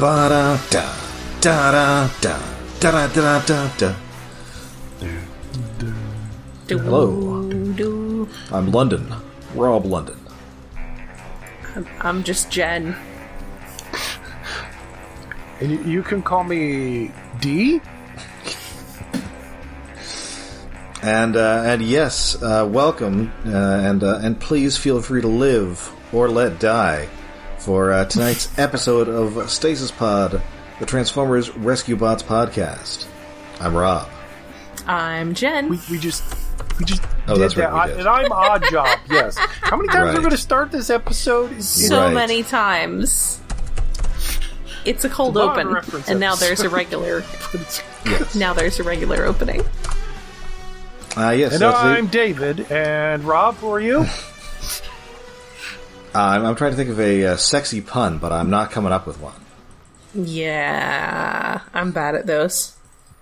Ba da da da da da da da da da. Hello, I'm London, Rob London. I'm just Jen. And you can call me D. And yes, welcome, and please feel free to live or let die for tonight's episode of Stasis Pod, the Transformers Rescue Bots podcast. I'm Rob. I'm Jen. We just oh, did that's right, that, we did. and I'm Odd Job. Yes. How many times Right. are we going to start this episode? So Right. many times. It's a cold It's a Bond open, reference and now episode. there's a regular. Yes. Now there's a regular opening. Yes. And that's I'm it. David. And Rob, who are you? I'm trying to think of a sexy pun, but I'm not coming up with one. Yeah, I'm bad at those.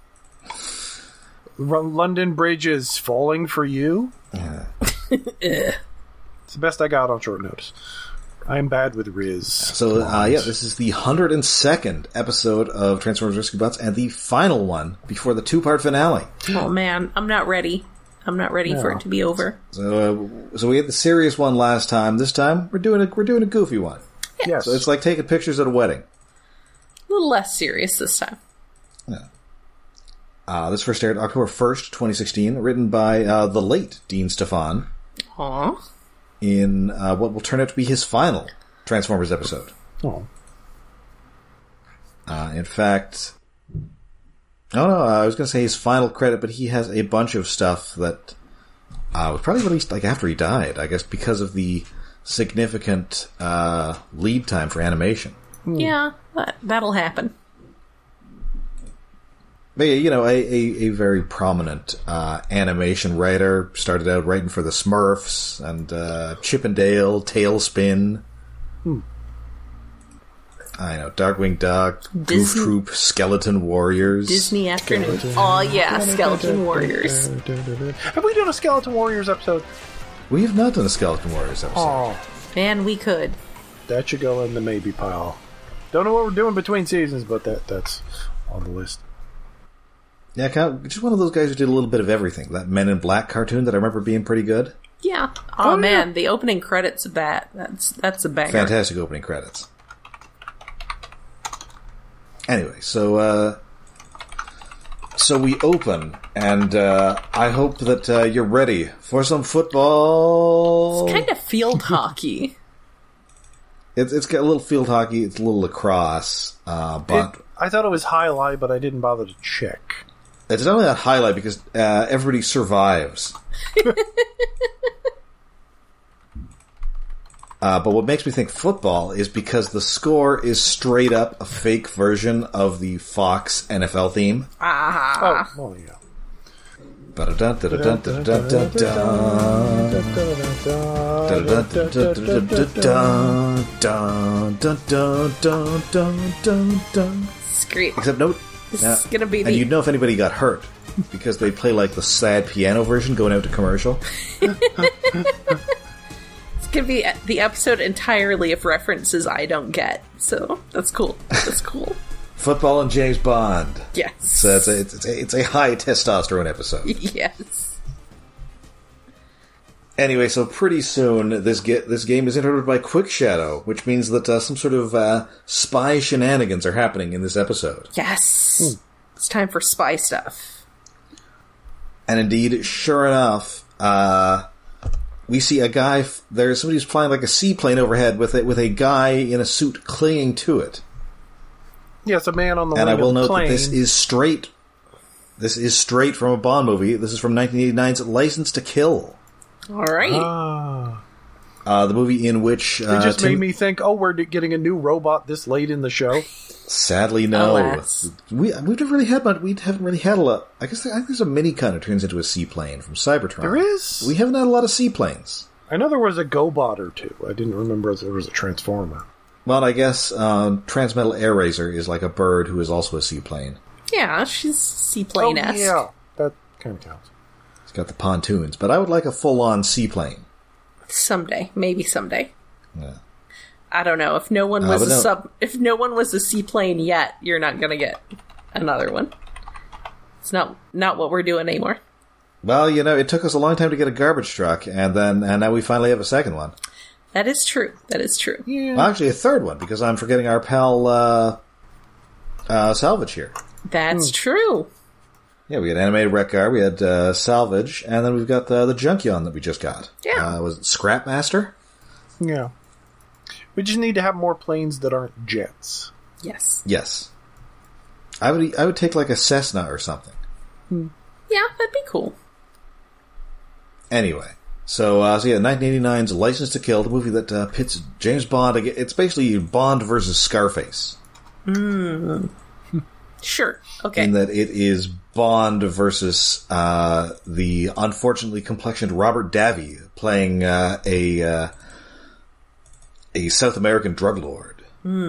London Bridge is falling for you. It's the best I got on short notice. I'm bad with Riz. So, this is the 102nd episode of Transformers Rescue Bots, and the final one before the two-part finale. Oh man, I'm not ready. I'm not ready for it to be over. So we had the serious one last time. This time, we're doing a goofy one. Yes. So it's like taking pictures at a wedding. A little less serious this time. This first aired October 1st, 2016, written by the late Dean Stefan Aw. in what will turn out to be his final Transformers episode. Oh. In fact... Oh, no, I was going to say his final credit, but he has a bunch of stuff that was probably released like after he died, I guess, because of the significant lead time for animation. Yeah, that'll happen. But yeah, you know, a very prominent animation writer, started out writing for the Smurfs and Chip and Dale, Tailspin. I know, Darkwing Duck, Goof Disney- Troop, Skeleton Warriors. Disney Afternoon. Oh yeah, Skeleton Warriors. Have we done a Skeleton Warriors episode? We have not done a Skeleton Warriors episode. Oh, Man, we could. that should go in the maybe pile. Don't know what we're doing between seasons, but that's on the list. Yeah, just one of those guys who did a little bit of everything. That Men in Black cartoon that I remember being pretty good. Yeah. Oh, Oh, man, yeah. the opening credits of that's a banger. Fantastic opening credits. Anyway, so we open, and I hope that you're ready for some football. It's kind of field hockey. It's got a little field hockey, it's a little lacrosse, but I thought it was highlight, but I didn't bother to check. it's not only that highlight because everybody survives. But what makes me think football is because the score is straight up a fake version of the Fox NFL theme. Oh, well, yeah. It's great. Except no, This is gonna be and the you'd know if anybody got hurt because they play like the sad piano version going out to commercial. it's gonna be the episode entirely of references I don't get. So that's cool. That's cool. Football and James Bond. Yes. So it's a high testosterone episode. Yes. Anyway, so pretty soon this game is interrupted by Quick Shadow, which means that some sort of spy shenanigans are happening in this episode. Yes. It's time for spy stuff. And indeed, sure enough, we see a guy. There's somebody who's flying like a seaplane overhead with a guy in a suit clinging to it. Yes, a man on the And I wing will of the note plane. that this is straight. This is straight from a Bond movie. This is from 1989's License to Kill, All right. the movie in which It just made me think, oh, we're getting a new robot this late in the show. Sadly, no. Alas. We haven't really had much. We haven't really had a lot. I think there's a Minicon that turns into a seaplane from Cybertron. There is? We haven't had a lot of seaplanes. I know there was a GoBot or two. I didn't remember if there was a Transformer. Well, I guess Transmetal Air Razor is like a bird who is also a seaplane. Yeah, she's seaplane-esque. Oh, yeah. That kind of counts. It's got the pontoons, but I would like a full-on seaplane. Someday. Maybe someday. Yeah. I don't know. If no one was if no one was a seaplane yet, you're not gonna get another one. It's not what we're doing anymore. Well, it took us a long time to get a garbage truck, and now we finally have a second one. That is true. Yeah. Well, actually, a third one, because I'm forgetting our pal Salvage here. That's true. Yeah, we had Animated Wreck Car, we had Salvage, and then we've got the Junkion that we just got. Yeah. Was it Scrapmaster? Yeah. We just need to have more planes that aren't jets. Yes. I would take like a Cessna or something. Yeah, that'd be cool. Anyway, so 1989's License to Kill, the movie that pits James Bond. It's basically Bond versus Scarface. Sure. Okay. In that it is Bond versus the unfortunately complexioned Robert Davi playing a South American drug lord.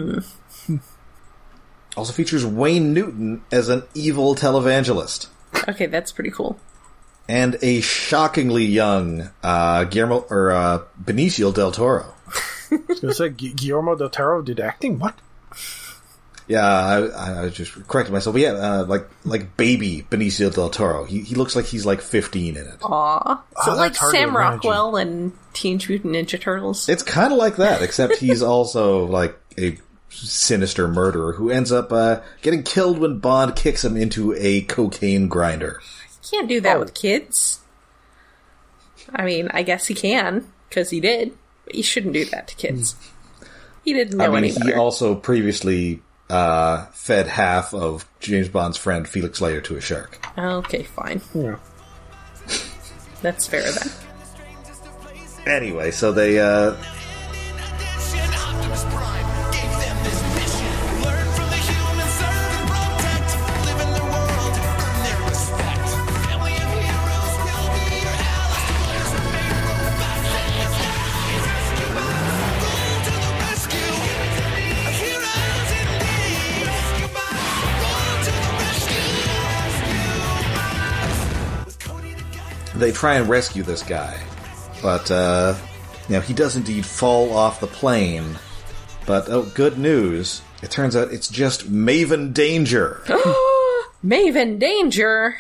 Also features Wayne Newton as an evil televangelist. Okay, that's pretty cool. And a shockingly young Benicio del Toro. I was going to say, Guillermo del Toro did acting? What? Yeah, I just corrected myself. But yeah, like baby Benicio del Toro. He looks like he's like 15 in it. Aww. So like Sam Rockwell imagine. and Teenage Mutant Ninja Turtles? It's kind of like that, except he's also like a sinister murderer who ends up getting killed when Bond kicks him into a cocaine grinder. You can't do that with kids. I mean, I guess he can, because he did. But you shouldn't do that to kids. He didn't know any better. He also previously fed half of James Bond's friend Felix Leiter to a shark. Okay, fine. Yeah. That's fair then. Anyway, so they try and rescue this guy, but he does indeed fall off the plane. But good news! It turns out it's just Maven Danger. Maven Danger.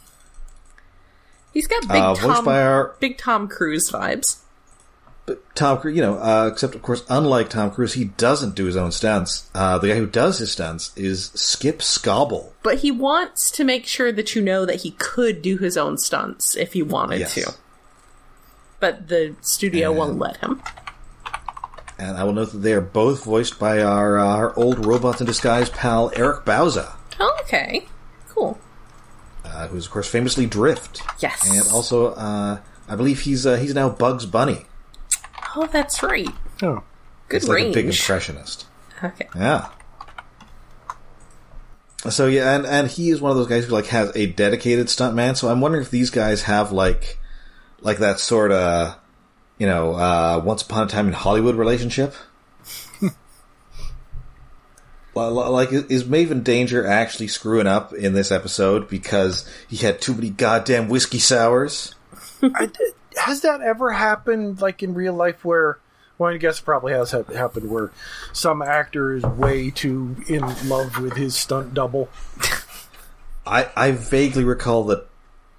He's got big Tom Cruise vibes. But Tom Cruise, except of course, unlike Tom Cruise, he doesn't do his own stunts. The guy who does his stunts is Skip Scobble. But he wants to make sure that you know that he could do his own stunts if he wanted to. But the studio won't let him. And I will note that they are both voiced by our old Robots in Disguise pal Eric Bauza. Oh, okay. Cool. Who's of course famously Drift. Yes. And also, I believe he's now Bugs Bunny. Oh, that's right. Oh. Good He's range. Like a big impressionist. Okay. Yeah. So yeah, and he is one of those guys who like has a dedicated stuntman. So I'm wondering if these guys have like that sort of, Once Upon a Time in Hollywood relationship. Like, is Maven Danger actually screwing up in this episode because he had too many goddamn whiskey sours? Has that ever happened, like, in real life where... Well, I guess it probably has happened where some actor is way too in love with his stunt double. I vaguely recall that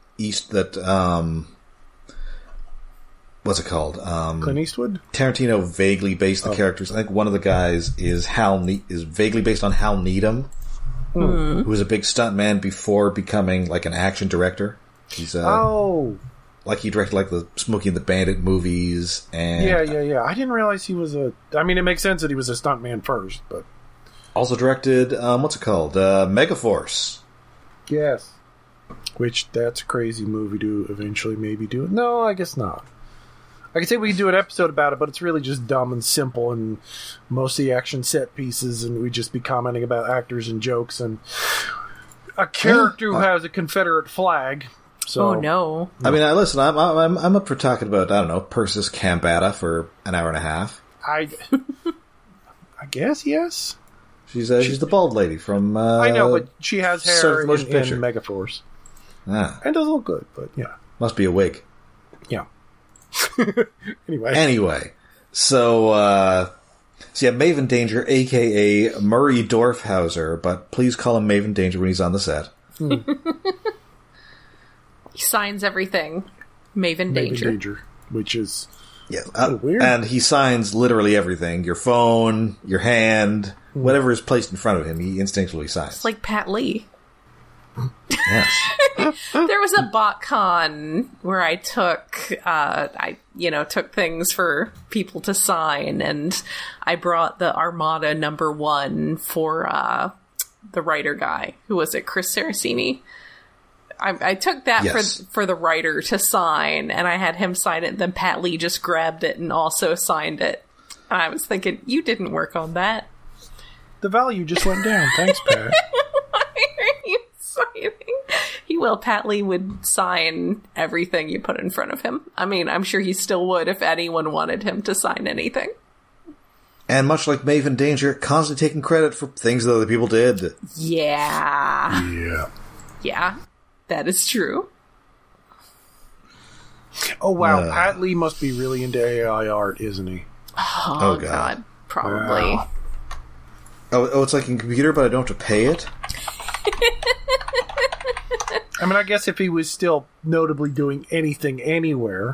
what's it called? Clint Eastwood? Tarantino vaguely based the characters. I think one of the guys is vaguely based on Hal Needham, who was a big stuntman before becoming like an action director. He's like he directed like the Smokey and the Bandit movies, and yeah. I didn't realize he was a. I mean, it makes sense that he was a stuntman first, but also directed what's it called? Megaforce. Yes, which that's a crazy movie to eventually maybe do it. No, I guess not. I could say we could do an episode about it, but it's really just dumb and simple, and most of the action set pieces, and we'd just be commenting about actors and jokes and a character who has a Confederate flag. So, oh no! I mean, listen. I'm up for talking about Persis Kambata for an hour and a half. I guess yes. She's the bald lady from. I know, but she has hair in picture. Megaforce. Ah, and doesn't look good, but yeah, must be a wig. Yeah. Anyway, so So yeah, Maven Danger, a.k.a. Murray Dorfhauser, but please call him Maven Danger when he's on the set. He signs everything. Maven Danger. Which is weird. And he signs literally everything. Your phone, your hand, whatever is placed in front of him, he instinctually signs. It's like Pat Lee. Yes. There was a BotCon where I took things for people to sign, and I brought the Armada #1 for the writer guy. Who was it? Chris Saraceni. I took that for the writer to sign, and I had him sign it, and then Pat Lee just grabbed it and also signed it. And I was thinking, you didn't work on that. The value just went down. Thanks, Pat. Why are you signing? He will. Pat Lee would sign everything you put in front of him. I mean, I'm sure he still would if anyone wanted him to sign anything. And much like Maven Danger, constantly taking credit for things that other people did. Yeah. That is true. Oh, wow. Pat Lee must be really into AI art, isn't he? Oh God. Probably. Wow. Oh, it's like in computer, but I don't have to pay it? I mean, I guess if he was still notably doing anything anywhere.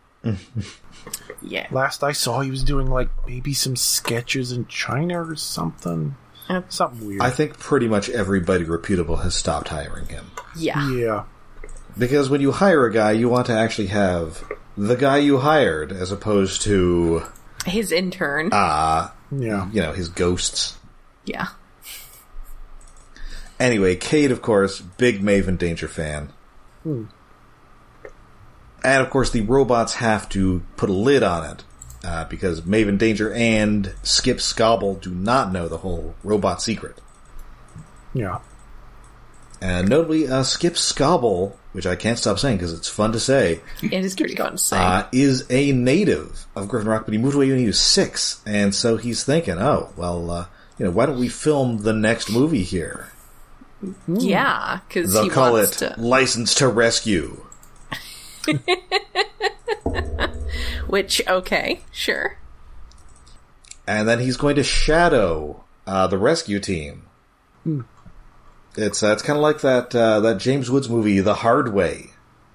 Yeah. Last I saw, he was doing, like, maybe some sketches in China or something. Something weird. I think pretty much everybody reputable has stopped hiring him. Yeah. Because when you hire a guy, you want to actually have the guy you hired, as opposed to his intern. His ghosts. Yeah. Anyway, Cade, of course, big Maven Danger fan. And, of course, the robots have to put a lid on it, because Maven Danger and Skip Scobble do not know the whole robot secret. Yeah. And notably, Skip Scobble, which I can't stop saying because it's fun to say. It is pretty fun to say. Is a native of Griffin Rock, but he moved away when he was 6, and so he's thinking, why don't we film the next movie here? Yeah, because they'll call it License to Rescue. Which, okay, sure. And then he's going to shadow the rescue team. It's kind of like that James Woods movie, The Hard Way.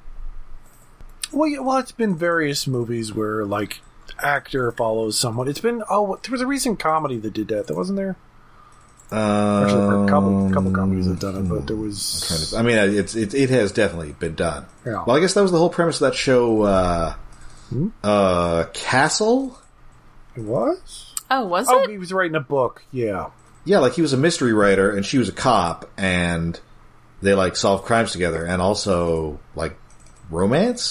Well, it's been various movies where, like, actor follows someone. It's been there was a recent comedy that did that. Wasn't there? Actually, a couple comedies have done it, but there was. It has definitely been done. Yeah. Well, I guess that was the whole premise of that show. Castle. It was. Oh, was it? Oh, he was writing a book. Yeah. Yeah, like he was a mystery writer, and she was a cop, and they like solve crimes together, and also like romance? ?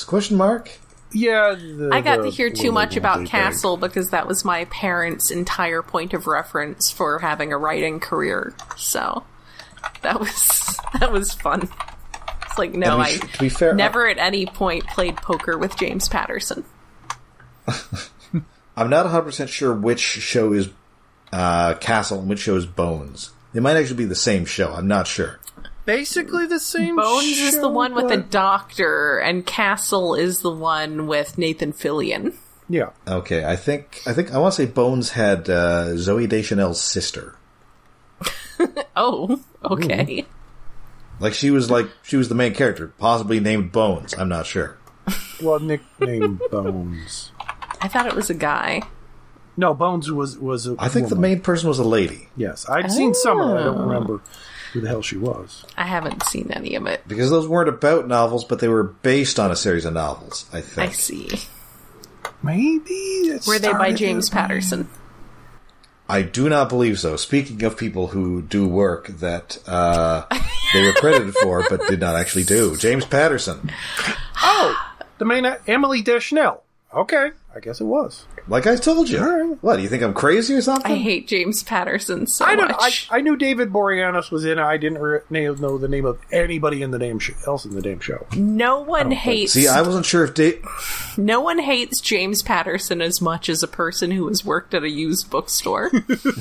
Yeah, I got to hear too much about Castle because that was my parents' entire point of reference for having a writing career. So that was fun. It's like, no, to be fair, never at any point played poker with James Patterson. I'm not 100% sure which show is Castle and which show is Bones. They might actually be the same show. I'm not sure. Basically the same Bones show, is the one with the doctor, and Castle is the one with Nathan Fillion. Yeah. Okay, I think I want to say Bones had Zooey Deschanel's sister. Oh, okay. Like she was the main character, possibly named Bones. I'm not sure. Well, nicknamed Bones. I thought it was a guy. No, Bones was a I think woman. the main person was a lady. Yes, I'd seen some of it. I don't remember who the hell she was. I haven't seen any of it. Because those weren't about novels, but they were based on a series of novels, I think. I see. Maybe. Were they by James Patterson? I do not believe so. Speaking of people who do work that they were credited for, but did not actually do. James Patterson. Oh! The main Emily Deschanel. Okay, I guess it was. Like I told you. Right. What, do you think I'm crazy or something? I hate James Patterson so much. I knew David Boreanaz was in it. I didn't know the name of anybody in the else in the damn show. No one hates... See, I wasn't sure if No one hates James Patterson as much as a person who has worked at a used bookstore.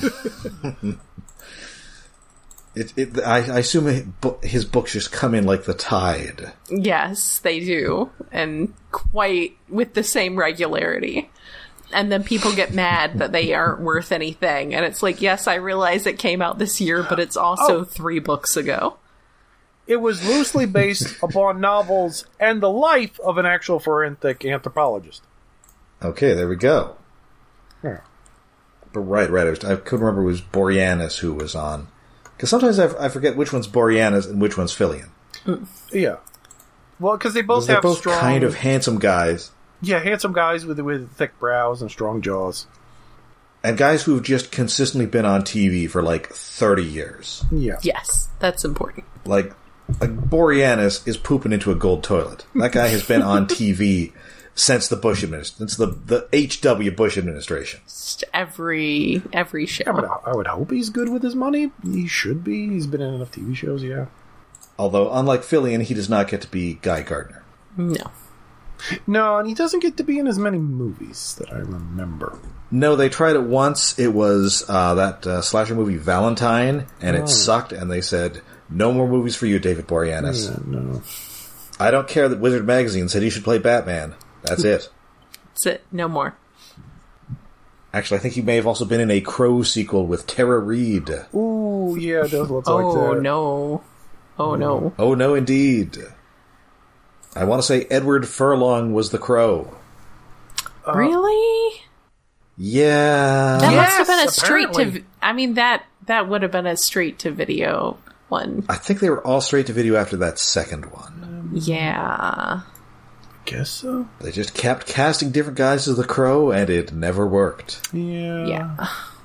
I assume his books just come in like the tide. Yes, they do. And quite with the same regularity. And then people get mad that they aren't worth anything. And it's like, yes, I realize it came out this year, but it's also 3 books ago. It was loosely based upon novels and the life of an actual forensic anthropologist. Okay, there we go. Yeah. But right. I couldn't remember it was Boreanaz who was on. Because sometimes I forget which one's Boreanaz and which one's Fillion. Yeah. Well, because they both have both strong... kind of handsome guys. Yeah, handsome guys with thick brows and strong jaws. And guys who've just consistently been on TV for like 30 years. Yeah. Yes, that's important. Like Boreanaz is pooping into a gold toilet. That guy has been on TV since the Bush administration, since the H.W. Bush administration. Just every show. I would hope he's good with his money. He should be. He's been in enough TV shows, yeah. Although, unlike Fillion, he does not get to be Guy Gardner. No, and he doesn't get to be in as many movies that I remember. No, they tried it once. It was that slasher movie Valentine, and it sucked, and they said, no more movies for you, David Boreanaz. Yeah, no. I don't care that Wizard Magazine said he should play Batman. That's it. That's it. No more. Actually, I think he may have also been in a Crow sequel with Tara Reid. Ooh, yeah, it does look like that. Oh, no. Oh, no. Oh, no, indeed. I want to say Edward Furlong was the Crow. Really? Yeah. That must have been a apparently. straight to... I mean, that would have been a straight-to-video one. I think they were all straight to video after that second one. Yeah. Guess so. They just kept casting different guys as the Crow, and it never worked. Yeah.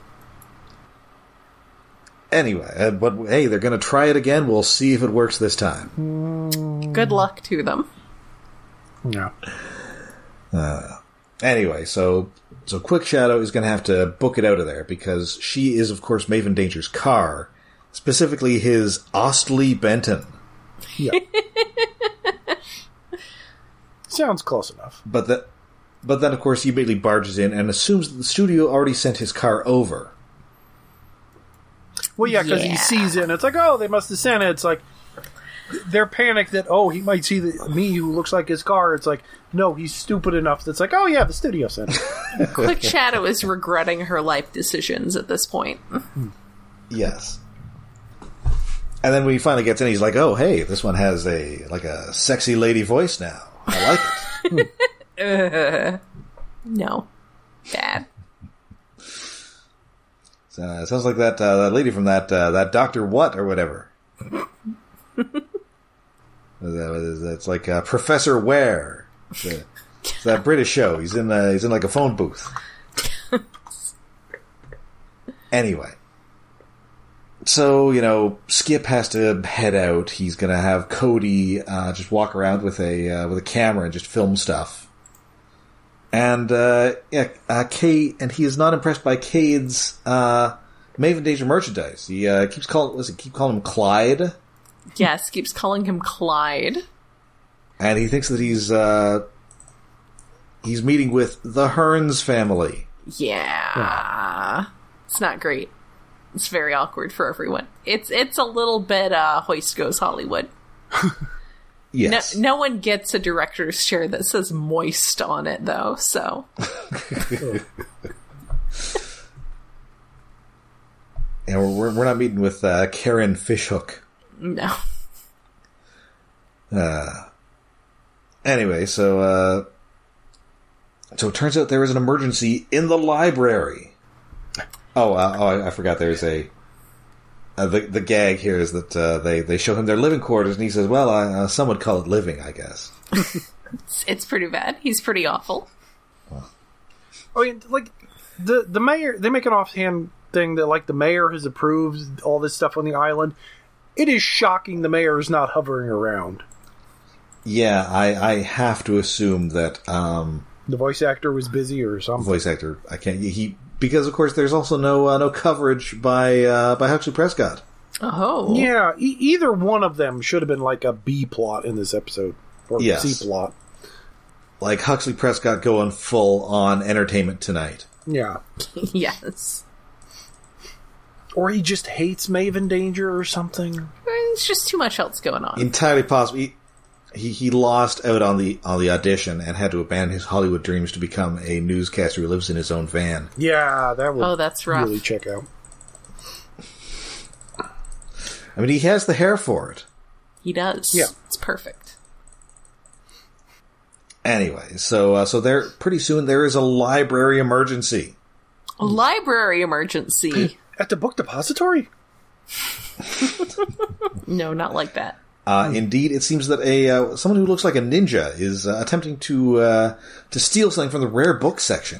Anyway, but hey, they're going to try it again. We'll see if it works this time. Good luck to them. Yeah. Anyway, so Quick Shadow is going to have to book it out of there because she is, of course, Maven Danger's car, specifically his Ostley Benton. Yeah. Sounds close enough. But then, of course, he immediately barges in and assumes that the studio already sent his car over. Well, yeah, because he sees it, and it's like, oh, they must have sent it. It's like, they're panicked that, oh, he might see me who looks like his car. It's like, no, he's stupid enough that's like, oh, yeah, the studio sent it. Quick Shadow is regretting her life decisions at this point. Yes. And then when he finally gets in, he's like, oh, hey, this one has a sexy lady voice now. I like it. No. Bad. It sounds like that lady from that Dr. What or whatever. It's like Professor Ware. It's that British show. He's in like a phone booth. Anyway. So, Skip has to head out. He's going to have Cody just walk around with a camera and just film stuff. And Cade, and he is not impressed by Cade's Maven Danger merchandise. He keeps calling him Clyde. Yes, keeps calling him Clyde. And he thinks that he's meeting with the Hearns family. Yeah. It's not great. It's very awkward for everyone. It's a little bit Hoist Goes Hollywood. Yes. No one gets a director's chair that says moist on it, though, so. And we're not meeting with Karen Fishhook. No. Anyway, so it turns out there was an emergency in the library. I forgot there's the gag here is that they show him their living quarters, and he says, well, some would call it living, I guess. It's pretty bad. He's pretty awful. I mean, like, the mayor, they make an offhand thing that, like, the mayor has approved all this stuff on the island. It is shocking the mayor is not hovering around. Yeah, I have to assume that the voice actor was busy or something. Voice actor, I can't. Because of course there's also no coverage by Huxley Prescott. Oh, yeah. Either one of them should have been like a B plot in this episode or C plot. Like Huxley Prescott going full on Entertainment Tonight. Yeah. Yes. Or he just hates Maven Danger or something. There's just too much else going on. Entirely possible. he lost out on the audition and had to abandon his Hollywood dreams to become a newscaster who lives in his own van. Yeah, that would that's rough. really check out. I mean, he has the hair for it. He does. Yeah. It's perfect. Anyway, so there pretty soon there is a library emergency. A library emergency. At the book depository? No, not like that. Indeed, it seems that someone who looks like a ninja is attempting to steal something from the rare book section.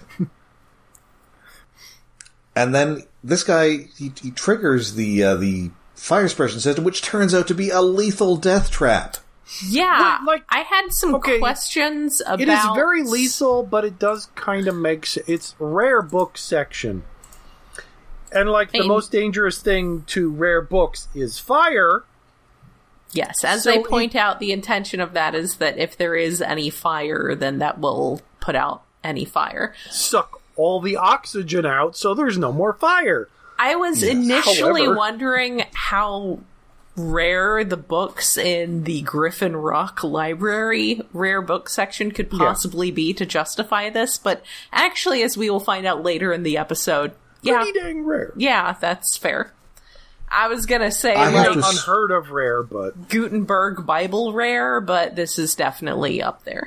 And then this guy he triggers the fire suppression system, which turns out to be a lethal death trap. Yeah, Like, I had some questions about... It is very lethal, but it does kind of make sense. It's rare book section. And, like, the most dangerous thing to rare books is fire. Yes, as they point out, the intention of that is that if there is any fire, then that will put out any fire. Suck all the oxygen out so there's no more fire. I was initially wondering how rare the books in the Griffin Rock Library rare book section could possibly be to justify this, but actually, as we will find out later in the episode, pretty dang rare. Yeah, that's fair. I was gonna say unheard of rare, but Gutenberg Bible rare, but this is definitely up there.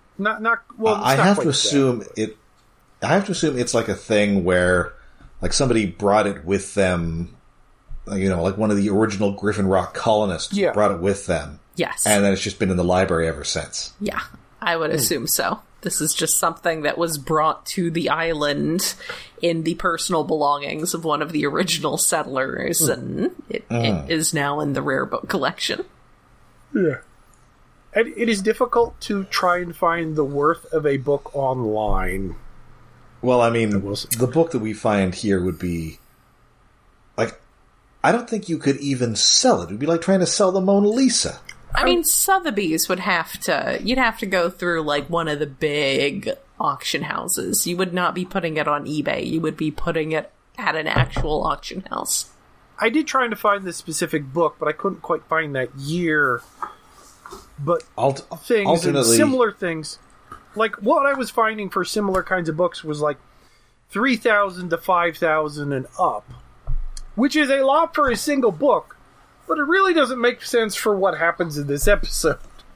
I have to assume it's like a thing where, like, somebody brought it with them. Like one of the original Griffin Rock colonists brought it with them. Yes. And then it's just been in the library ever since. Yeah, I would assume so. This is just something that was brought to the island in the personal belongings of one of the original settlers, and it is now in the rare book collection. Yeah. And it is difficult to try and find the worth of a book online. Well, I mean, the book that we find here would be... like, I don't think you could even sell it. It would be like trying to sell the Mona Lisa. I mean, Sotheby's would have to... You'd have to go through, like, one of the big auction houses. You would not be putting it on eBay. You would be putting it at an actual auction house. I did try to find this specific book, but I couldn't quite find that year. But things and similar things... Like, what I was finding for similar kinds of books was, like, 3,000 to 5,000 and up. Which is a lot for a single book, but it really doesn't make sense for what happens in this episode.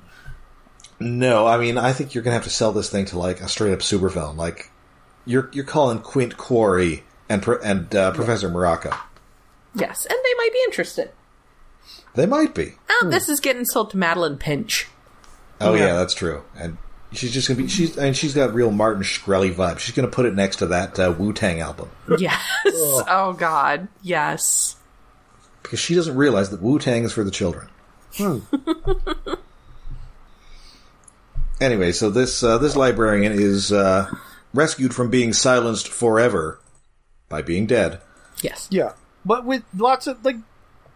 No, I mean, I think you're going to have to sell this thing to, like, a straight-up supervillain. Like, you're calling Quint Quarry and Professor Morocco. Yes, and they might be interested. They might be. Oh, this is getting sold to Madeline Pinch. Oh, yeah, that's true. And she's just going to be... she's got real Martin Shkreli vibe. She's going to put it next to that Wu-Tang album. Yes. Oh, God. Yes. Because she doesn't realize that Wu-Tang is for the children. Anyway, so this librarian is rescued from being silenced forever by being dead. Yes. Yeah. But with lots of, like...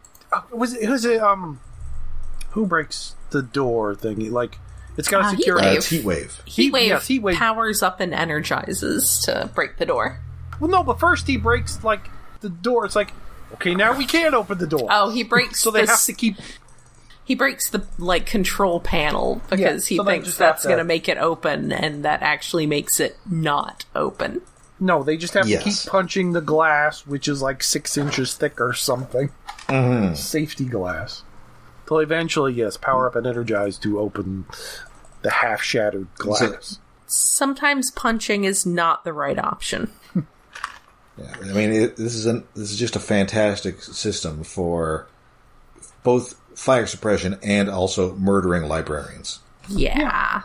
who breaks the door thingy? Like... It's got a security... Heatwave. Heatwave powers up and energizes to break the door. Well, no, but first he breaks, like, the door. It's like, okay, now we can't open the door. Oh, he breaks so they have to keep... He breaks the, like, control panel because he thinks that's going to make it open, and that actually makes it not open. No, they just have to keep punching the glass, which is, like, 6 inches thick or something. Mm-hmm. Safety glass. Till eventually, power up and energize to open the half-shattered glass. Sometimes punching is not the right option. Yeah, I mean, this is just a fantastic system for both fire suppression and also murdering librarians. Yeah.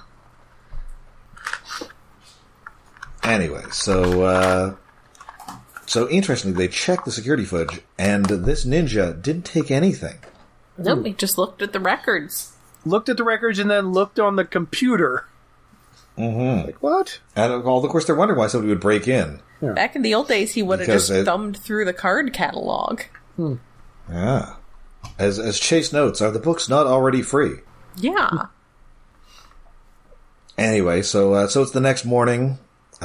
Anyway, so interestingly, they checked the security footage, and this ninja didn't take anything. Nope, he just looked at the records. Looked at the records and then looked on the computer. Mm-hmm. Like, what? And, of course, they're wondering why somebody would break in. Yeah. Back in the old days, he would have just thumbed through the card catalog. Yeah. As Chase notes, are the books not already free? Yeah. Anyway, so it's the next morning.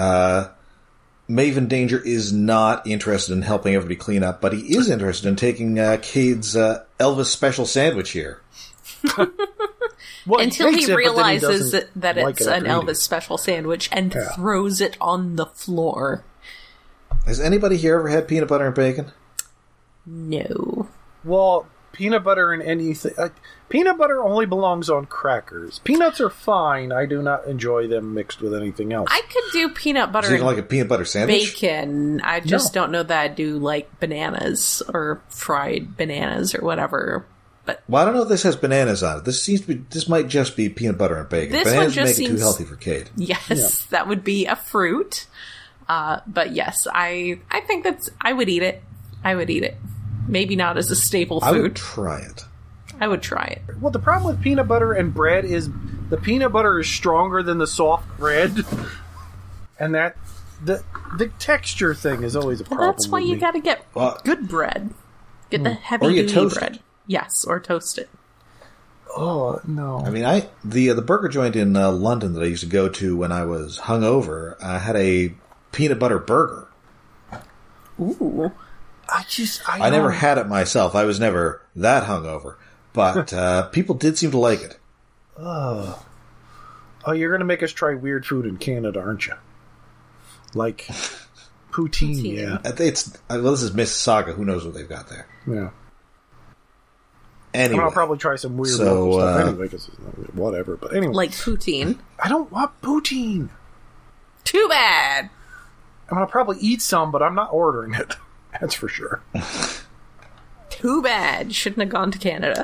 Maven Danger is not interested in helping everybody clean up, but he is interested in taking Cade's Elvis special sandwich here. Well, until he realizes that it's an Elvis special sandwich and throws it on the floor. Has anybody here ever had peanut butter and bacon? No. Well, peanut butter and anything... peanut butter only belongs on crackers. Peanuts are fine. I do not enjoy them mixed with anything else. I could do peanut butter so you can like a peanut butter sandwich? Bacon. I just don't know that I'd do, like, bananas or fried bananas or whatever. But well, I don't know if this has bananas on it. This might just be peanut butter and bacon. This bananas one just make it too seems... healthy for Cade. Yes, that would be a fruit. But yes, I think I would eat it. I would eat it. Maybe not as a staple food. I would try it. I would try it. Well, the problem with peanut butter and bread is the peanut butter is stronger than the soft bread. And that the texture thing is always a problem. Well, that's why you got to get good bread. Get the heavy-duty bread. Yes, or toast it. Oh, no. I mean, the burger joint in London that I used to go to when I was hungover had a peanut butter burger. Ooh. I never had it myself. I was never that hungover. But people did seem to like it. Oh, you're going to make us try weird food in Canada, aren't you? Like poutine, yeah. This is Mississauga. Who knows what they've got there? Yeah. Anyway, I'll probably try some weird local stuff anyway, because whatever. But anyway, like poutine. I don't want poutine. Too bad. I'm gonna probably eat some, but I'm not ordering it. That's for sure. Too bad. Shouldn't have gone to Canada.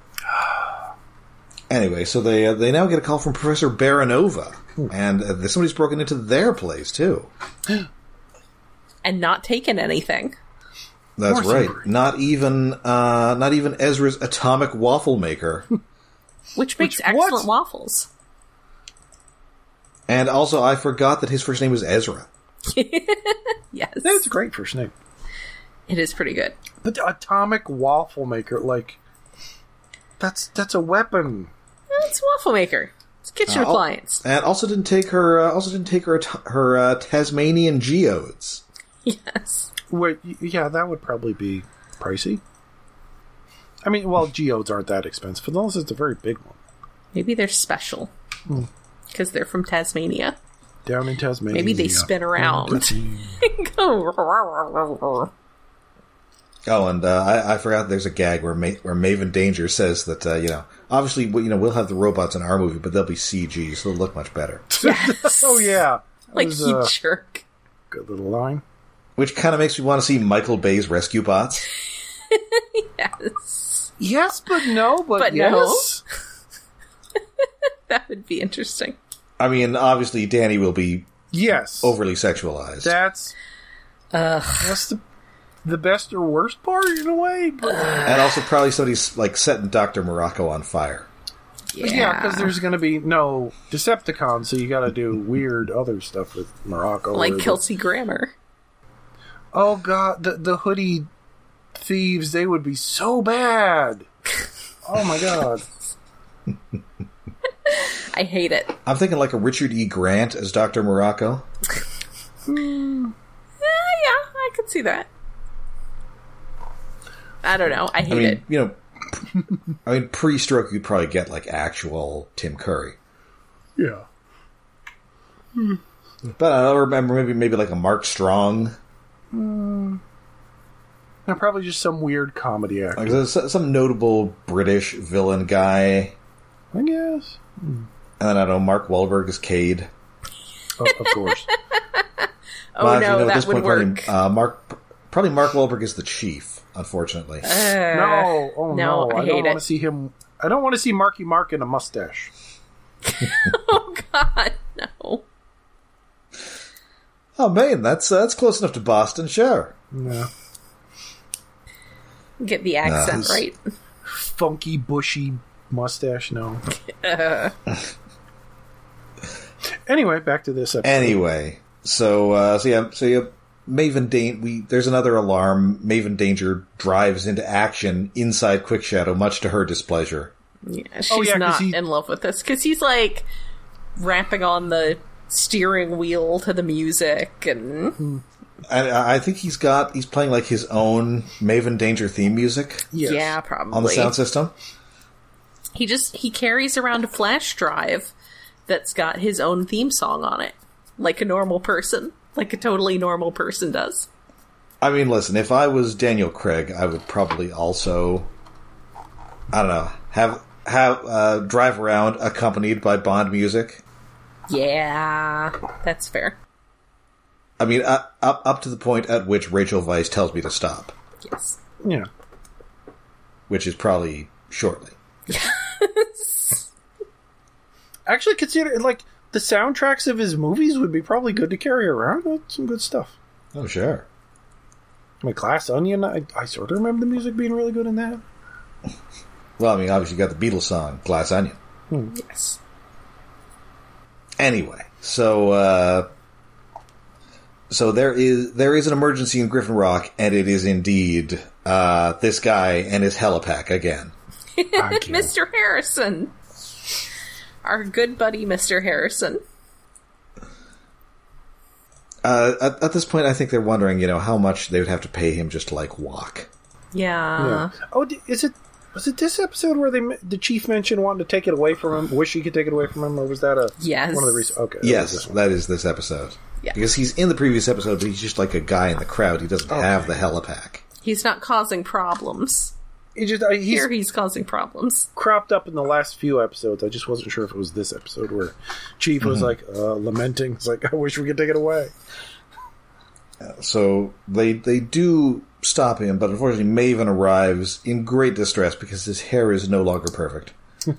Anyway, so they now get a call from Professor Baranova, and somebody's broken into their place too, and not taken anything. That's right. Not even Ezra's atomic waffle maker, which makes excellent waffles. And also, I forgot that his first name was Ezra. Yes, that's a great first name. It is pretty good. But the atomic waffle maker, like, that's a weapon. It's a waffle maker. It's a kitchen appliance. And also didn't take her Tasmanian geodes. Yes. Wait, yeah, that would probably be pricey. I mean, well, geodes aren't that expensive, unless it's a very big one. Maybe they're special because they're from Tasmania. Down in Tasmania. Maybe they spin around and go. Oh, and I forgot there's a gag where Maven Danger says that, obviously, we'll have the robots in our movie, but they'll be CG, so they'll look much better. Yes. Oh, yeah. Like, you jerk. Good little line. Which kind of makes me want to see Michael Bay's Rescue Bots. Yes. Yes, but no, but yes. No. That would be interesting. I mean, obviously, Danny will be overly sexualized. That's the best or worst part, in a way. But... And also probably somebody's, like, setting Dr. Morocco on fire. Yeah, because there's going to be no Decepticons, so you got to do weird other stuff with Morocco. Like Kelsey Grammer. Oh, God, the hoodie thieves, they would be so bad. Oh, my God. I hate it. I'm thinking like a Richard E. Grant as Dr. Morocco. Yeah, I could see that. I don't know. I hate it. Pre-stroke, you'd probably get like actual Tim Curry. Yeah. But I don't remember maybe like a Mark Strong. No, probably just some weird comedy actor. Like some notable British villain guy. I guess. And then, I don't know, Mark Wahlberg is Cade. Oh, of course. That would work. Probably Mark Wahlberg is the Chief, unfortunately. No. I don't want to see him. I don't want to see Marky Mark in a mustache. Oh, God, no. Oh, man, that's close enough to Boston, sure. No. Get the accent right. Funky, bushy mustache, no. Anyway, back to this episode. Anyway, so Maven Danger. There's another alarm. Maven Danger drives into action inside Quick Shadow, much to her displeasure. Yeah, she's not in love with this because he's like rapping on the steering wheel to the music, and I think he's playing like his own Maven Danger theme music. Yes. Yeah, probably on the sound system. He carries around a flash drive that's got his own theme song on it, like a normal person, like a totally normal person does. I mean, listen, if I was Daniel Craig, I would probably also, I don't know, have drive around accompanied by Bond music. Yeah, that's fair. I mean, up to the point at which Rachel Weisz tells me to stop. Yes. Yeah. Which is probably shortly. Actually, consider, like, the soundtracks of his movies would be probably good to carry around. That's some good stuff. Oh, sure. I mean, Glass Onion, I sort of remember the music being really good in that. Well, I mean, obviously you got the Beatles song, Glass Onion. Yes. Anyway, so there is an emergency in Griffin Rock, and it is indeed this guy and his helipack again. Mr. Harrison. Our good buddy, Mr. Harrison. At this point, I think they're wondering, how much they would have to pay him just to, like, walk. Yeah. Oh, was it this episode where the chief mentioned wanting to take it away from him? Wish he could take it away from him, or was that yes. one of the reasons? Okay. Yes, that is this episode. Yeah. Because he's in the previous episode, but he's just like a guy in the crowd. He doesn't have the helipack. He's not causing problems. He's causing problems. Cropped up in the last few episodes. I just wasn't sure if it was this episode where Chief was like lamenting. It's like, I wish we could take it away. So they do stop him, but unfortunately Maven arrives in great distress because his hair is no longer perfect.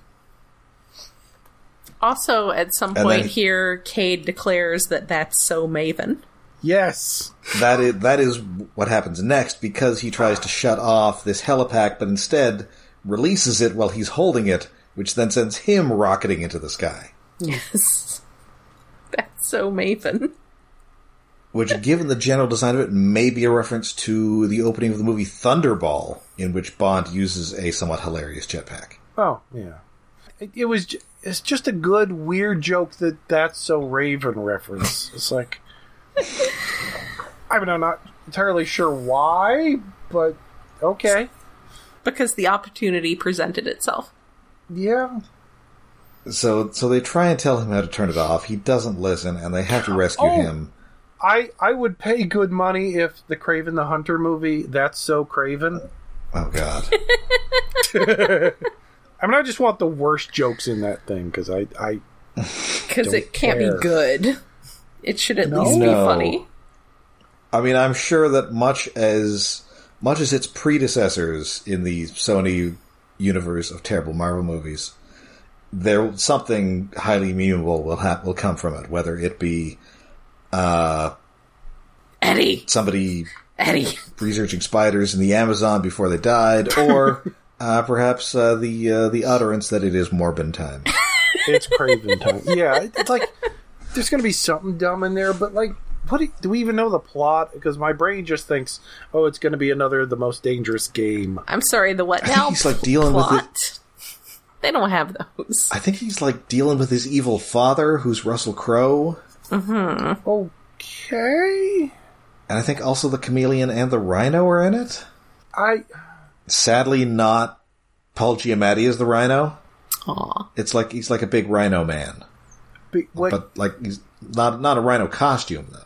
Also, at some point here, Cade declares that that's so Maven. Yes. That is what happens next, because he tries to shut off this helipack, but instead releases it while he's holding it, which then sends him rocketing into the sky. Yes. That's so Maven. Which, given the general design of it, may be a reference to the opening of the movie Thunderball, in which Bond uses a somewhat hilarious jetpack. Oh, yeah. It's just a good, weird joke that's so Raven reference. It's like, I mean, I'm not entirely sure why, but okay. Because the opportunity presented itself. Yeah. So they try and tell him how to turn it off. He doesn't listen, and they have to rescue him. I would pay good money if the Kraven the Hunter movie, That's So Kraven. Oh, God. I mean, I just want the worst jokes in that thing, because Because it can't be good. It should at least be funny. I mean, I'm sure that much as its predecessors in the Sony universe of terrible Marvel movies, something highly memeable will come from it, whether it be Eddie. Somebody researching spiders in the Amazon before they died, or perhaps the utterance that it is Morbin time. It's Kraven time. Yeah, it's like there's going to be something dumb in there, but like, do we even know the plot? Because my brain just thinks, oh, it's going to be another The Most Dangerous Game. I'm sorry, the what now? He's like dealing with it. They don't have those. I think he's like dealing with his evil father, who's Russell Crowe. Mm-hmm. Okay. And I think also the Chameleon and the Rhino are in it. Sadly, not Paul Giamatti as the Rhino. Aw. It's like he's like a big Rhino man, but like he's not a Rhino costume though.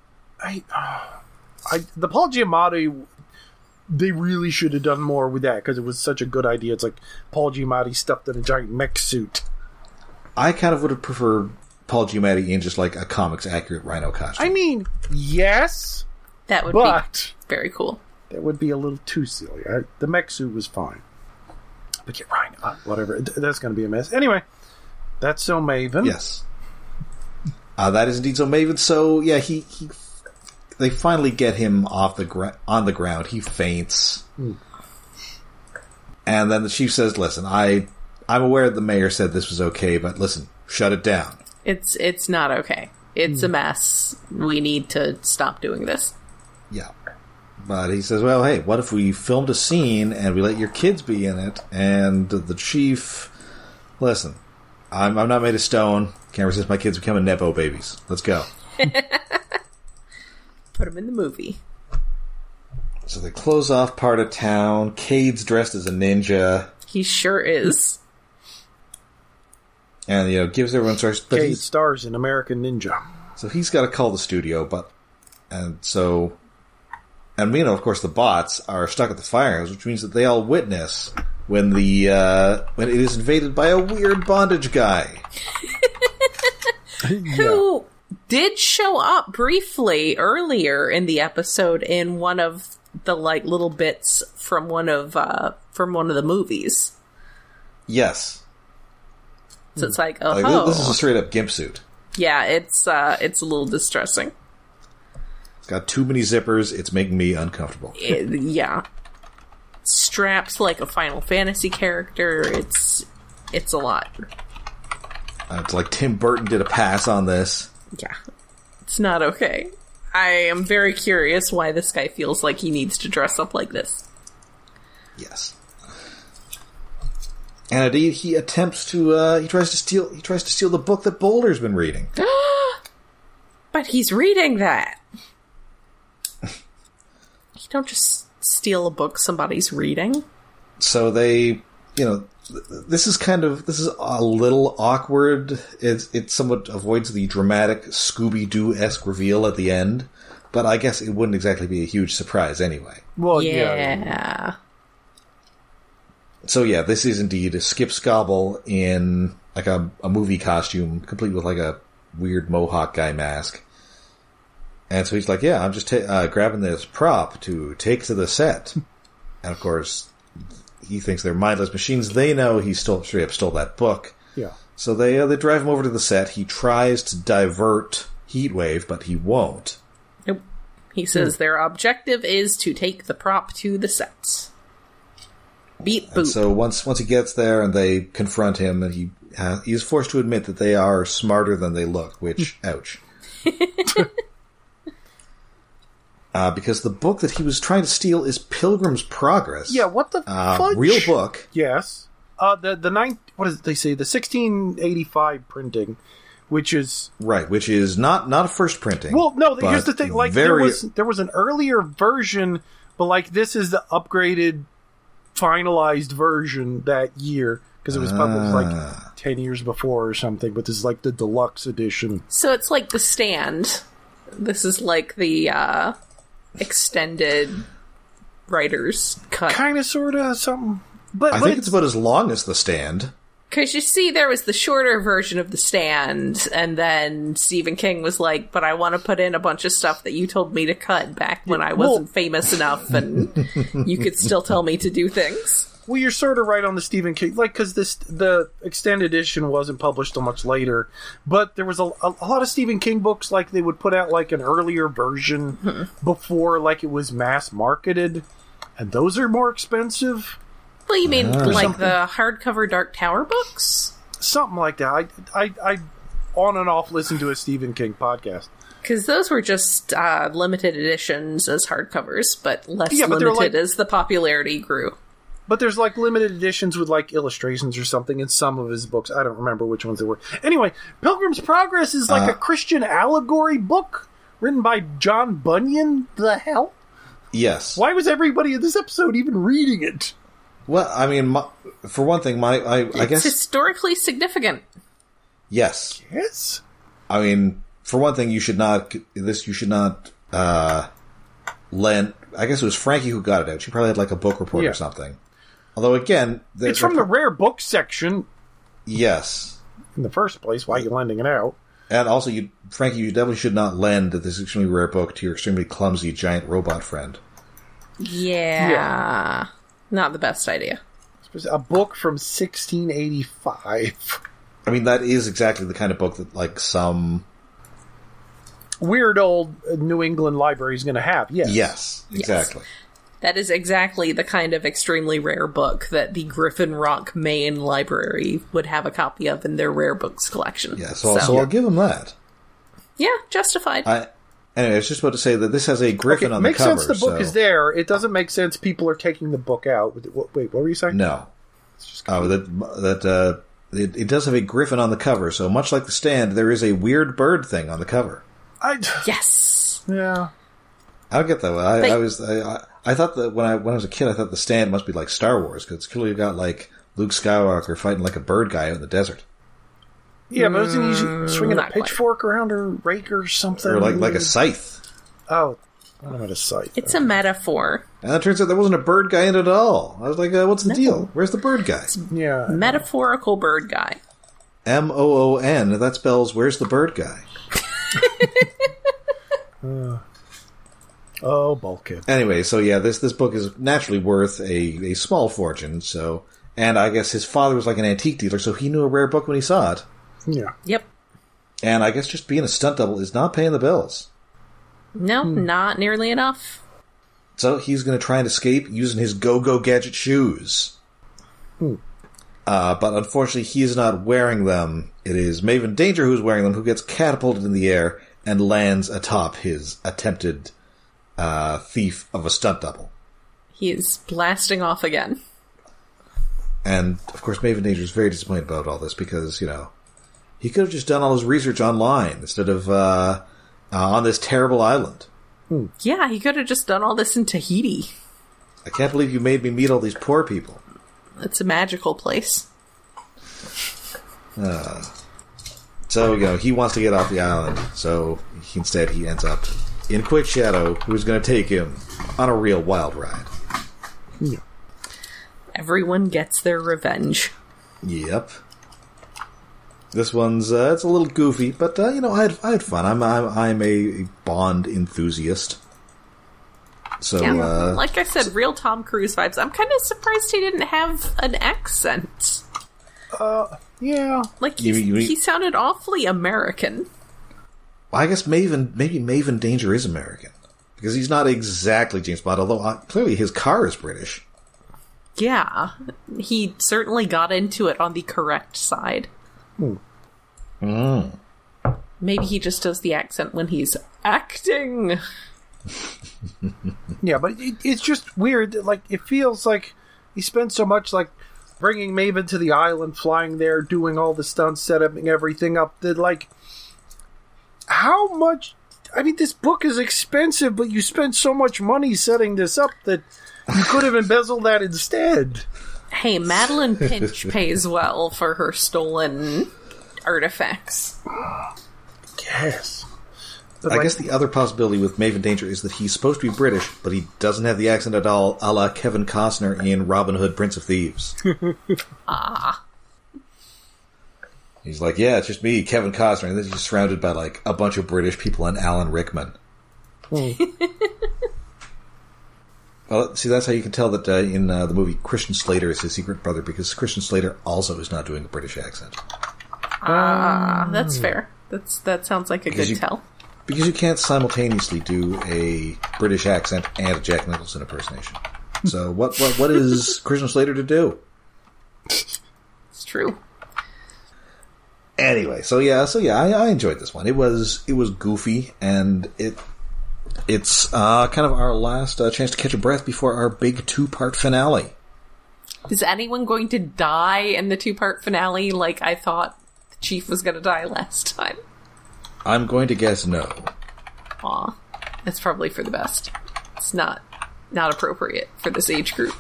The Paul Giamatti, they really should have done more with that because it was such a good idea. It's like Paul Giamatti stuffed in a giant mech suit. I kind of would have preferred Paul Giamatti in just like a comics accurate Rhino costume. I mean, yes, that would be very cool. That would be a little too silly. The mech suit was fine, but you're right. Whatever. That's going to be a mess. Anyway, that's So Maven. Yes, that is indeed So Maven. So yeah, they finally get him off on the ground. He faints, and then the chief says, "Listen, I'm aware that the mayor said this was okay, but listen, shut it down. It's not okay. It's a mess. We need to stop doing this." Yeah. But he says, well, hey, what if we filmed a scene and we let your kids be in it? And the chief, listen, I'm not made of stone. Can't resist my kids becoming Nepo babies. Let's go. Put them in the movie. So they close off part of town. Cade's dressed as a ninja. He sure is. and gives everyone starts. But Cade stars in American Ninja. So he's got to call the studio, and of course, the bots are stuck at the firehouse, which means that they all witness when when it is invaded by a weird bondage guy. Who did show up briefly earlier in the episode in one of the little bits from one of the movies. Yes. So it's this is a straight up gimp suit. Yeah, it's a little distressing. It's got too many zippers. It's making me uncomfortable. Yeah. Straps like a Final Fantasy character. It's a lot. It's like Tim Burton did a pass on this. Yeah. It's not okay. I am very curious why this guy feels like he needs to dress up like this. Yes. And indeed, he attempts to. He tries to steal the book that Boulder's been reading. But he's reading that. You don't just steal a book somebody's reading. So they, this is a little awkward. It somewhat avoids the dramatic Scooby-Doo-esque reveal at the end, but I guess it wouldn't exactly be a huge surprise anyway. Well, yeah. So yeah, this is indeed a Skip Scobble in like a movie costume, complete with like a weird mohawk guy mask. And so he's like, yeah, I'm just grabbing this prop to take to the set. And of course, he thinks they're mindless machines. They know he straight up stole that book. Yeah. So they drive him over to the set. He tries to divert Heatwave, but he won't. Nope. He says their objective is to take the prop to the set. Beat boop. And so once he gets there and they confront him, and he's forced to admit that they are smarter than they look, which, ouch. Because the book that he was trying to steal is Pilgrim's Progress. Yeah, what the fudge? Real book. Yes. What does they say? The 1685 printing, which is... Right, which is not a first printing. Well, no, here's the thing. There was an earlier version, but this is the upgraded, finalized version that year, because it was published 10 years before or something, but this is the deluxe edition. So it's like The Stand. This is like the extended writer's cut. Kind of, sort of, something. But I think it's about as long as The Stand. Because you see, there was the shorter version of The Stand, and then Stephen King was like, but I want to put in a bunch of stuff that you told me to cut back when I wasn't famous enough, and you could still tell me to do things. Well, you're sort of right on the Stephen King, because the extended edition wasn't published till much later, but there was a lot of Stephen King books, they would put out an earlier version before it was mass marketed, and those are more expensive. Well, you mean the hardcover Dark Tower books? Something like that. I on and off listen to a Stephen King podcast. Because those were just limited editions as hardcovers, but less limited as the popularity grew. But there's limited editions with illustrations or something in some of his books. I don't remember which ones they were. Anyway, Pilgrim's Progress is a Christian allegory book written by John Bunyan. The hell? Yes. Why was everybody in this episode even reading it? Well, I mean, for one thing, I guess... It's historically significant. Yes. Yes? I mean, for one thing, you should not lend... I guess it was Frankie who got it out. She probably had a book report or something. Although, again... It's from the rare book section. Yes. In the first place, why are you lending it out? And also, Frankie, you definitely should not lend this extremely rare book to your extremely clumsy giant robot friend. Yeah. Not the best idea. A book from 1685. I mean, that is exactly the kind of book that, some... weird old New England library is going to have, yes. Yes, exactly. Yes. That is exactly the kind of extremely rare book that the Griffin Rock, Maine library would have a copy of in their rare books collection. Yeah, so I'll give them that. Yeah, justified. Anyway, I was just about to say that this has a griffin on the cover. It makes sense the book is there. It doesn't make sense people are taking the book out. Wait, what were you saying? No. It does have a griffin on the cover, so much like The Stand, there is a weird bird thing on the cover. Yes! Yeah. I don't get that. I thought that when I was a kid, I thought The Stand must be like Star Wars, because it's clearly got Luke Skywalker fighting a bird guy out in the desert. Yeah, but isn't he swinging a not quite. pitchfork around or rake or something? Or like a scythe. Oh, I don't know, a scythe. It's a metaphor. And it turns out there wasn't a bird guy in it at all. I was like, what's the deal? Where's the bird guy? Yeah. Metaphorical bird guy. M-O-O-N. That spells, where's the bird guy? Oh, bulkhead. Anyway, so yeah, this book is naturally worth a small fortune, so... And I guess his father was like an antique dealer, so he knew a rare book when he saw it. Yeah. Yep. And I guess just being a stunt double is not paying the bills. No, not nearly enough. So he's going to try and escape using his Go-Go Gadget shoes. But unfortunately, he is not wearing them. It is Maven Danger who's wearing them, who gets catapulted in the air and lands atop his attempted thief of a stunt double. He is blasting off again. And, of course, Maven Danger is very disappointed about all this because, he could have just done all his research online instead of on this terrible island. Yeah, he could have just done all this in Tahiti. I can't believe you made me meet all these poor people. It's a magical place. So, he wants to get off the island, so instead he ends up in Quick Shadow, who's going to take him on a real wild ride. Yeah. Everyone gets their revenge. Yep. This one's it's a little goofy, but I had fun. I'm a Bond enthusiast. So like I said, real Tom Cruise vibes. I'm kind of surprised he didn't have an accent. Yeah. Like he sounded awfully American. I guess maybe Maven Danger is American because he's not exactly James Bond, although clearly his car is British. Yeah, he certainly got into it on the correct side. Maybe he just does the accent when he's acting. Yeah, but it's just weird. Like, it feels like he spends so much, like, bringing Maven to the island, flying there, doing all the stunts, setting everything up, that, like, how much... I mean, this book is expensive, but you spent so much money setting this up that you could have embezzled that instead. Hey, Madeline Pinch pays well for her stolen artifacts. Yes. But I guess the other possibility with Maven Danger is that he's supposed to be British, but he doesn't have the accent at all, a la Kevin Costner in Robin Hood, Prince of Thieves. He's like, yeah, it's just me, Kevin Costner, and then he's surrounded by, like, a bunch of British people and Alan Rickman. Well, see, that's how you can tell that in the movie Christian Slater is his secret brother, because Christian Slater also is not doing a British accent. That's fair. That sounds like a good tell. Because you can't simultaneously do a British accent and a Jack Nicholson impersonation. So what is Christian Slater to do? It's true. Anyway, so I enjoyed this one. It was goofy, and it's kind of our last chance to catch a breath before our big 2-part finale. Is anyone going to die in the 2-part finale like I thought the Chief was going to die last time? I'm going to guess no. Aw. That's probably for the best. It's not appropriate for this age group.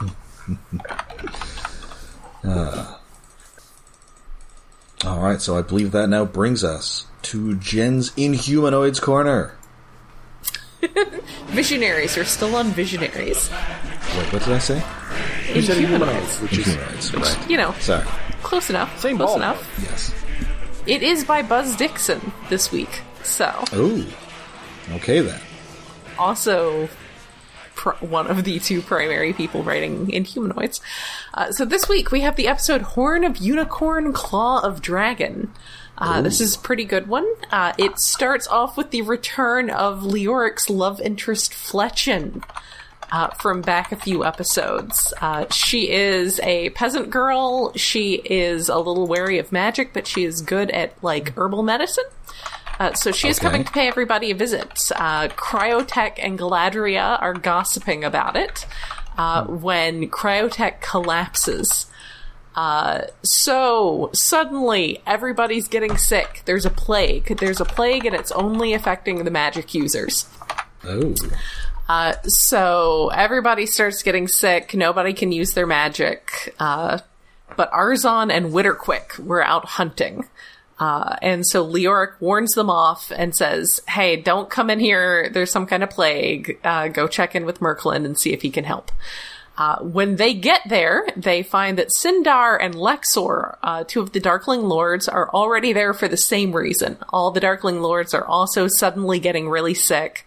Alright, so I believe that now brings us to Jen's Inhumanoids Corner. Visionaries. We're still on Visionaries. Wait, what did I say? Inhumanoids. Inhumanoids, right. Sorry. Close enough. Same Close ball. enough. Yes. It is by Buzz Dixon this week, so... Ooh. Okay, then. Also one of the 2 primary people writing Inhumanoids. So this week we have the episode Horn of Unicorn, Claw of Dragon. This is a pretty good one. It starts off with the return of Leoric's love interest Fletchen from back a few episodes. She is a peasant girl. She is a little wary of magic, but she is good at, like, herbal medicine. So she is coming to pay everybody a visit. Cryotech and Galadria are gossiping about it when Cryotech collapses. So suddenly everybody's getting sick. There's a plague. And it's only affecting the magic users. Oh. So everybody starts getting sick. Nobody can use their magic. But Arzon and Witterquick were out hunting. And so Leoric warns them off and says, hey, don't come in here. There's some kind of plague. Go check in with Myrklin and see if he can help. When they get there, they find that Sindar and Lexor, two of the Darkling Lords, are already there for the same reason. All the Darkling Lords are also suddenly getting really sick.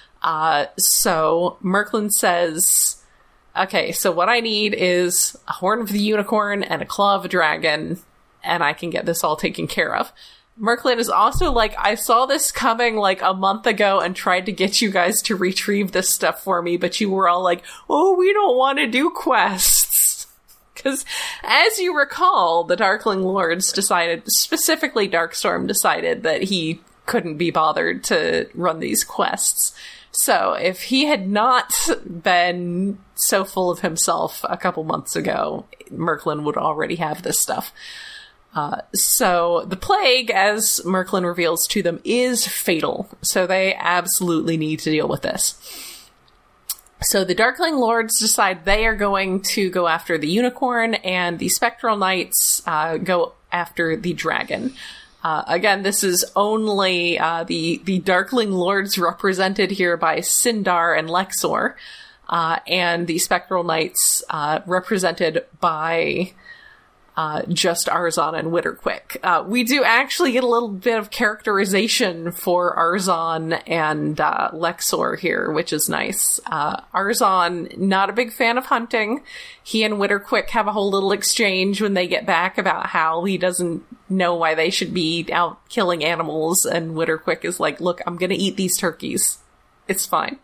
So Myrklin says, okay, so what I need is a horn of the unicorn and a claw of a dragon, and I can get this all taken care of. Myrklin is also like, I saw this coming like a month ago and tried to get you guys to retrieve this stuff for me, but you were all like, oh, we don't want to do quests. Because, as you recall, the Darkling Lords decided, specifically Darkstorm decided that he couldn't be bothered to run these quests. So, if he had not been so full of himself a couple months ago, Myrklin would already have this stuff. So the plague, as Myrklin reveals to them, is fatal. So they absolutely need to deal with this. So the Darkling Lords decide they are going to go after the unicorn, and the Spectral Knights go after the dragon. Again, this is only the Darkling Lords represented here by Sindar and Lexor, and the Spectral Knights represented by just Arzon and Witterquick. We do actually get a little bit of characterization for Arzon and Lexor here, which is nice. Arzon, not a big fan of hunting. He and Witterquick have a whole little exchange when they get back about how he doesn't know why they should be out killing animals, and Witterquick is like, look, I'm gonna eat these turkeys. It's fine.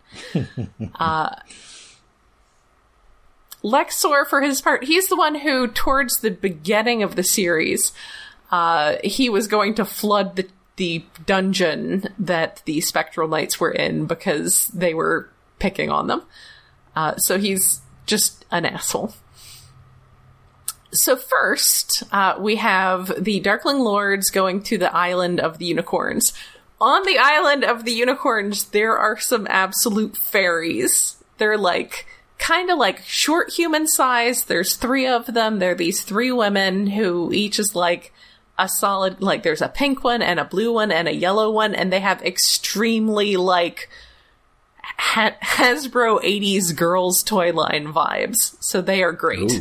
Lexor, for his part, he's the one who, towards the beginning of the series, he was going to flood the dungeon that the Spectral Knights were in because they were picking on them. So he's just an asshole. So first, we have the Darkling Lords going to the Island of the Unicorns. On the Island of the Unicorns, there are some absolute fairies. They're like... kind of like short human size. There's 3 of them. They're these 3 women who each is like a solid, like there's a pink one and a blue one and a yellow one, and they have extremely like Hasbro 80s girls toy line vibes. So they are great.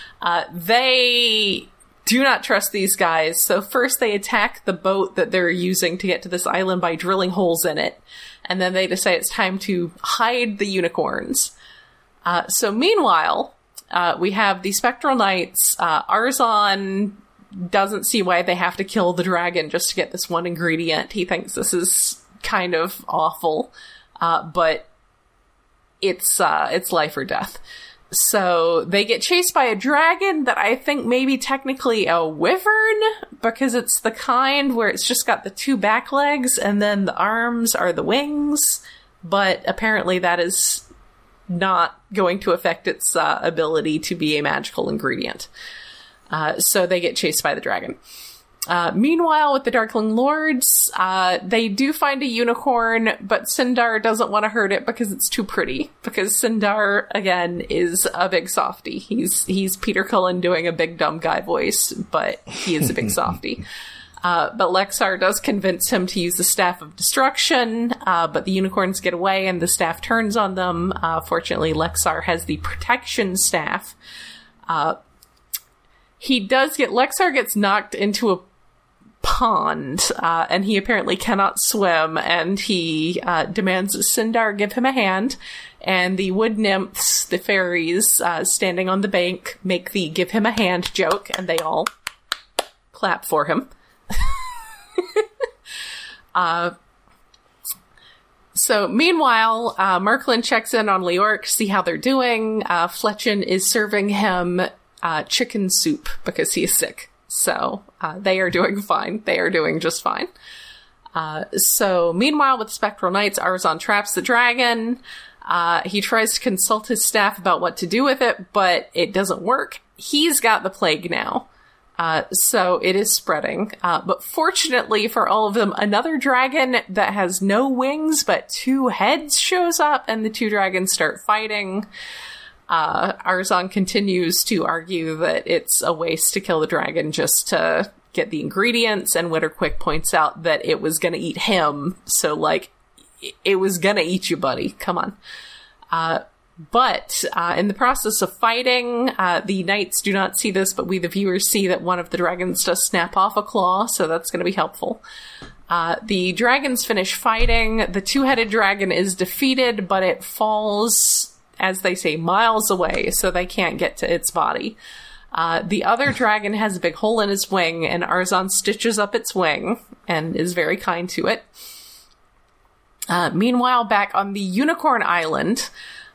They do not trust these guys. So first they attack the boat that they're using to get to this island by drilling holes in it. And then they decide it's time to hide the unicorns. So meanwhile, we have the Spectral Knights. Arzon doesn't see why they have to kill the dragon just to get this one ingredient. He thinks this is kind of awful, but it's life or death. So they get chased by a dragon that I think maybe technically a wyvern, because it's the kind where it's just got the 2 back legs and then the arms are the wings, but apparently that is not going to affect its ability to be a magical ingredient. So they get chased by the dragon. Meanwhile, with the Darkling Lords, they do find a unicorn, but Sindar doesn't want to hurt it because it's too pretty. Because Sindar, again, is a big softie. He's Peter Cullen doing a big dumb guy voice, but he is a big softie. But Lexar does convince him to use the Staff of Destruction, but the unicorns get away and the staff turns on them. Fortunately, Lexar has the Protection Staff. Lexar gets knocked into a pond, and he apparently cannot swim, and he demands that Sindar give him a hand, and the wood nymphs, the fairies, standing on the bank, make the give him a hand joke, and they all clap for him. So meanwhile, Myrklin checks in on Leoric to see how they're doing. Fletchen is serving him chicken soup because he is sick. So they are doing fine. They are doing just fine. So meanwhile, with the Spectral Knights, Arzon traps the dragon. He tries to consult his staff about what to do with it, but it doesn't work. He's got the plague now. So it is spreading. But fortunately for all of them, another dragon that has no wings but 2 heads shows up, and the 2 dragons start fighting. Arzon continues to argue that it's a waste to kill the dragon just to get the ingredients, and Witterquick points out that it was gonna eat him, so, like, it was gonna eat you, buddy. Come on. But in the process of fighting, the knights do not see this, but we, the viewers, see that one of the dragons does snap off a claw, so that's going to be helpful. The dragons finish fighting. The two-headed dragon is defeated, but it falls, as they say, miles away, so they can't get to its body. The other dragon has a big hole in his wing, and Arzon stitches up its wing and is very kind to it. Meanwhile, back on the Unicorn Island,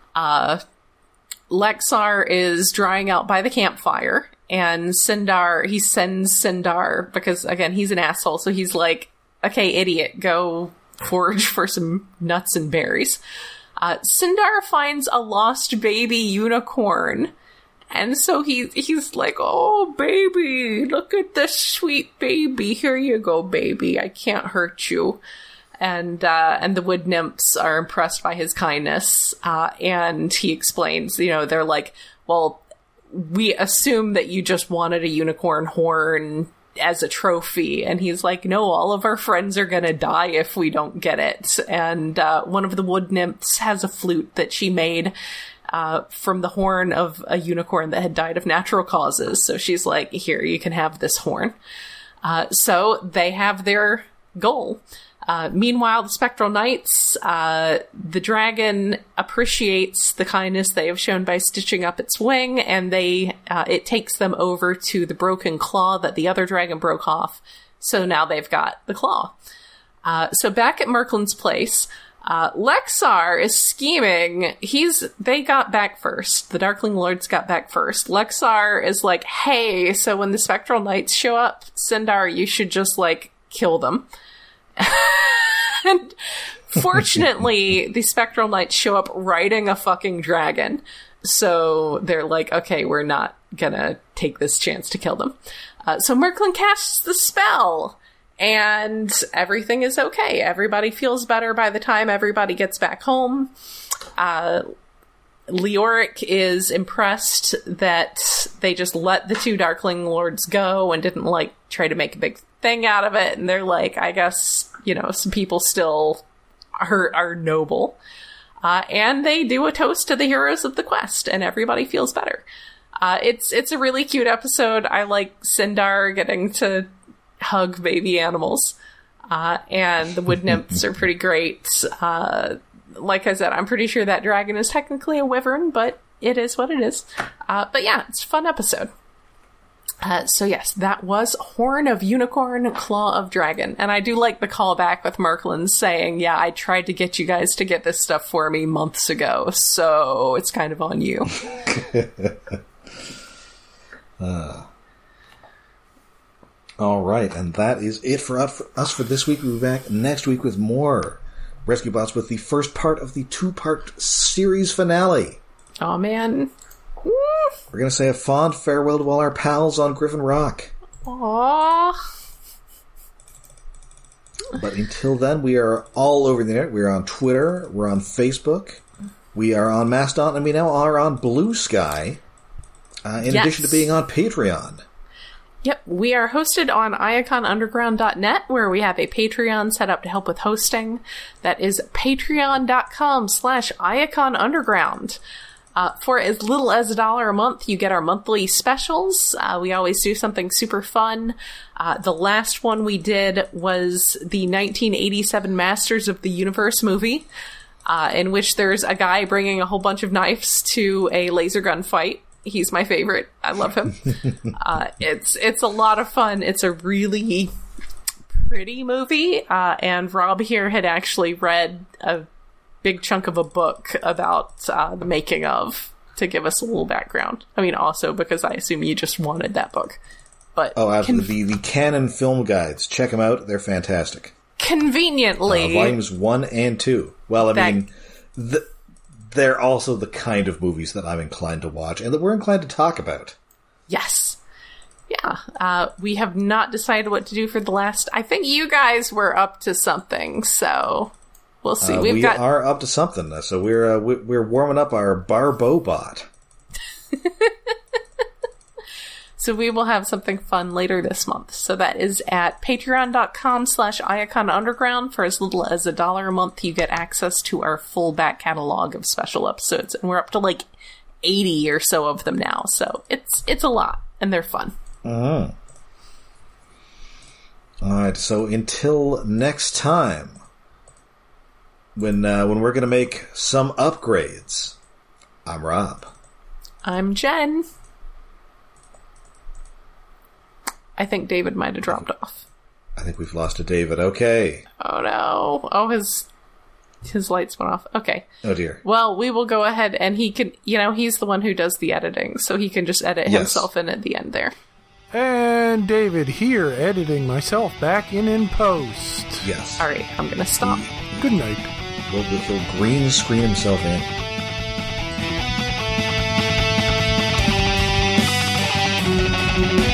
Lexar is drying out by the campfire, and he sends Sindar, because, again, he's an asshole, so he's like, okay, idiot, go forage for some nuts and berries. Sindar finds a lost baby unicorn, and so he's like, oh, baby, look at this sweet baby, here you go, baby, I can't hurt you. And the wood nymphs are impressed by his kindness, and he explains, they're like, well, we assume that you just wanted a unicorn horn as a trophy, and he's like, no, all of our friends are gonna die if we don't get it. And one of the wood nymphs has a flute that she made from the horn of a unicorn that had died of natural causes, so she's like, here, you can have this horn. So they have their goal. Meanwhile, the Spectral Knights, the dragon appreciates the kindness they have shown by stitching up its wing, and it takes them over to the broken claw that the other dragon broke off. So now they've got the claw. So back at Merklin's place, Lexar is scheming. They got back first. The Darkling Lords got back first. Lexar is like, hey, so when the Spectral Knights show up, Sindar, you should just, like, kill them. And fortunately, the Spectral Knights show up riding a fucking dragon. So they're like, okay, we're not gonna take this chance to kill them. So Merklin casts the spell, and everything is okay. Everybody feels better by the time everybody gets back home. Leoric is impressed that they just let the two Darkling Lords go and didn't, like, try to make a big thing out of it, and they're like, I guess, some people still are noble. And they do a toast to the heroes of the quest, and everybody feels better. It's a really cute episode. I like Sindar getting to hug baby animals. And the wood nymphs are pretty great. Like I said, I'm pretty sure that dragon is technically a wyvern, but it is what it is. But yeah, it's a fun episode. So yes, that was Horn of Unicorn, Claw of Dragon. And I do like the callback with Merklin saying, yeah, I tried to get you guys to get this stuff for me months ago, so it's kind of on you. All right, and that is it for us for this week. We'll be back next week with more Rescue Bots with the first part of the 2-part series finale. Oh man. We're going to say a fond farewell to all our pals on Griffin Rock. Aww. But until then, we are all over the internet. We're on Twitter, we're on Facebook, we are on Mastodon, and we now are on Blue Sky, in addition to being on Patreon. Yep, we are hosted on iaconunderground.net, where we have a Patreon set up to help with hosting. That is patreon.com/iaconunderground. For as little as $1 a month, you get our monthly specials. We always do something super fun. The last one we did was the 1987 Masters of the Universe movie, in which there's a guy bringing a whole bunch of knives to a laser gun fight. He's my favorite. I love him. It's a lot of fun. It's a really pretty movie, and Rob here had actually read a big chunk of a book about the making of, to give us a little background. I mean, also because I assume you just wanted that book. But absolutely. The Canon film guides. Check them out. They're fantastic. Conveniently. Volumes 1 and 2. Well, I mean, they're also the kind of movies that I'm inclined to watch and that we're inclined to talk about. Yes. Yeah. We have not decided what to do for the last... I think you guys were up to something, so... We'll see. We are up to something, so we're warming up our Barbobot. So we will have something fun later this month. So that is at patreon.com/Iacon Underground. For as little as $1 a month, you get access to our full back catalog of special episodes. And we're up to like 80 or so of them now. So it's a lot, and they're fun. All right, so until next time, when we're going to make some upgrades, I'm Rob. I'm Jen. I think David might have dropped off. I think we've lost a David. Okay. Oh no. Oh, his lights went off. Okay. Oh dear. Well, we will go ahead, and he can, he's the one who does the editing, so he can just edit himself in at the end there. And David here, editing myself back in post. Yes. Alright, I'm going to stop. Good night. He'll green screen himself in.